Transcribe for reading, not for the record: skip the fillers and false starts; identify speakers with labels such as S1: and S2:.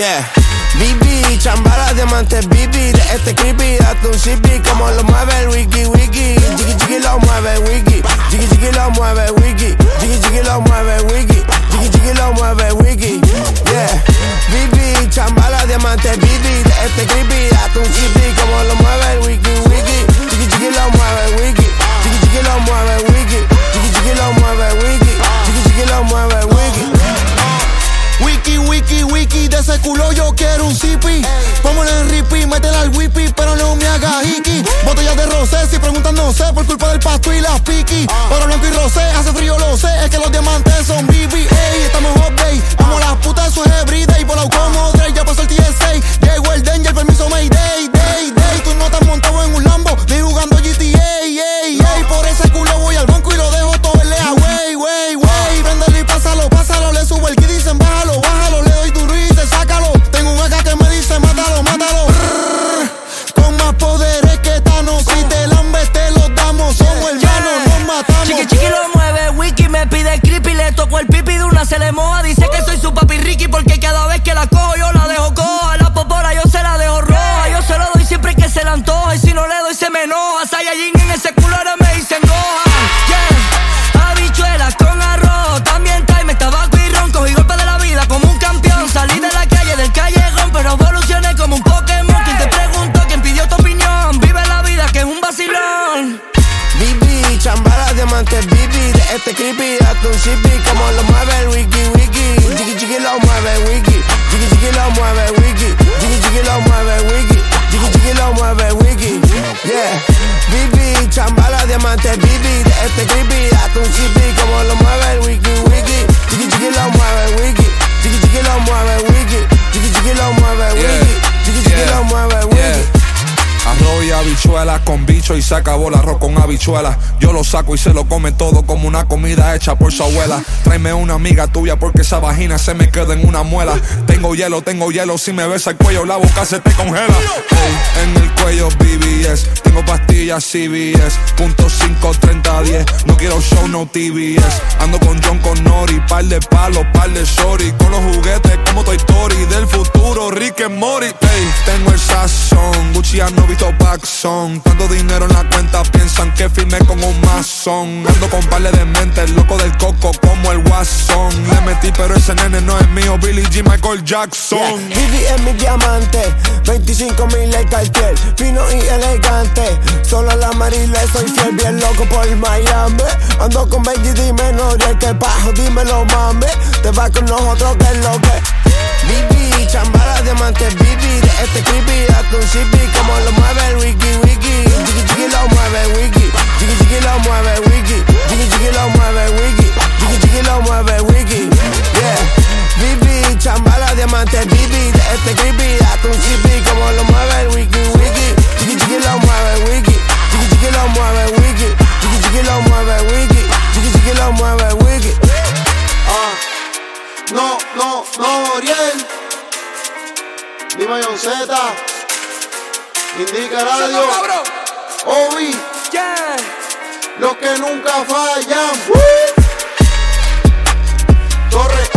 S1: Yeah. BB, chambala, diamantes, BB. De este creepy, date un CP. Como lo mueve el wiki, wiki. Jiggy, jiggy, lo mueve el wiki. Jiggy, jiggy, lo mueve el wiki. Jiggy, jiggy, lo mueve el wiki. Jiggy, jiggy, lo mueve el wiki. Yeah. BB, chambala, diamantes, BB. De este creepy, date un CP. Como lo mueve el wiki, wiki. Jiggy, jiggy, lo mueve el wiki. Jiggy, jiggy, lo mueve el wiki. Jiggy, jiggy, lo mueve el wiki. Jiggy, jiggy, lo mueve el wiki.
S2: Wiki, wiki, wiki, de ese culo yo quiero un zippy. Póngale en ripi, métela al whippy, pero no me haga hiki. Botellas de rosé, si preguntan no sé, por culpa del pasto y las piqui. Oro blanco y rosé, hace frío lo sé, es que los diamantes son BB. Ey, estamos hot day, como las putas, eso es everyday. Por la como Dre, ya pasó el TSA. Llegó el danger, permiso Mayday, day, day. Tú no estás montado en un Lambo, ni jugando GTA, ey, ey. Por ese culo voy al banco y lo dejo todo en lea, wey, wey, wey. Préndelo y pásalo, pásalo, le subo el kit y dicen bájalo. Bájalo, le doy duro y dice sácalo. Tengo un acá que me dice mátalo, mátalo. Con más poderes que Thanos. Si te lambes te los damos. Somos hermanos, nos matamos.
S3: Chiqui chiqui lo mueve, wiki me pide creepy. Le tocó el pipi de una se le moja. Dice que soy su papi Ricky porque cada vez que la cojo yo la dejo coja. La popora yo se la dejo roja. Yo se lo doy siempre que se la antoja. Y si no le doy se me enoja. Saiyajin en ese culo ahora me dicen Gohan. Yeah, habichuelas con arroz. También time, tabaco y ron. Cogí golpe de la vida como un campeón. Salí de la calle, del callejón, pero evolucioné como un Pokémon. Quien te preguntó, quien pidió tu opinión. Vive la vida que es un vacilón.
S1: BB, chambala, diamantes, BB. De este creepy, date un CP. Como lo mueve el wiki, wiki. Jiggy, jiggy, lo mueve el wiki. Jiggy, jiggy, lo mueve el wiki. Jiggy, jiggy, lo mueve el wiki. Jiggy, jiggy, lo mueve el wiki. Yeah. BB, chambala, diamantes, BB. De este creepy, date un CP. Como lo mueve el wiki, wiki. Jiggy, jiggy, lo mueve el wiki. Jiggy, jiggy, lo mueve el wiki. Jiggy, jiggy, lo mueve el wiki. Jiggy, jiggy, lo mueve el wiki.
S4: Arroz y habichuelas con bicho y se acabó el arroz con habichuelas. Yo lo saco y se lo come todo como una comida hecha por su abuela. Tráeme una amiga tuya porque esa vagina se me queda en una muela. Tengo hielo, si me besa el cuello la boca se te congela. Hey, en el cuello BBS, tengo pastillas CBS. Punto 5, 30, 10, no quiero show, no TBS. Ando con John Connori, par de palos, par de shorty. Con los juguetes como Toy Story, del futuro Rick and Morty. Hey, tengo el sazón, Gucci no visto Paxson. Tanto dinero en la cuenta, piensan que firmé con un masón. Ando con parle de mente, el loco del coco como el Guasón. Le metí pero ese nene no es mío, Billie G, Michael Jackson.
S1: Yeah. Vivi es mi diamante, 25,000 el cartier, fino y elegante. Solo la Marile soy fiel, bien loco por Miami. Ando con Benji, dime Noriel, que bajo, dímelo mami. Te vas con nosotros, que es lo que. Bibi, chambala, diamantes, Bibi. De este creepy, date un CP. Como lo mueve el wiki, wiki. Jiggy, jiggy, lo mueve el wiki. Jiggy, jiggy, lo mueve el wiki. Jiggy, jiggy, lo mueve el wiki. Jiggy, jiggy, lo mueve el wiki. Yeah. Bibi, chambala, diamantes, Bibi. De este creepy, date un CP. Como lo mueve el wiki, wiki. Jiggy, jiggy, lo mueve el wiki. Jiggy, jiggy, lo mueve el wiki. Jiggy, jiggy, lo mueve el wiki. Jiggy, jiggy, lo mueve el wiki.
S2: No, Oriel. Dime John Z. Indica Radio. Obi.
S3: Yeah.
S2: Los que nunca fallan. Torre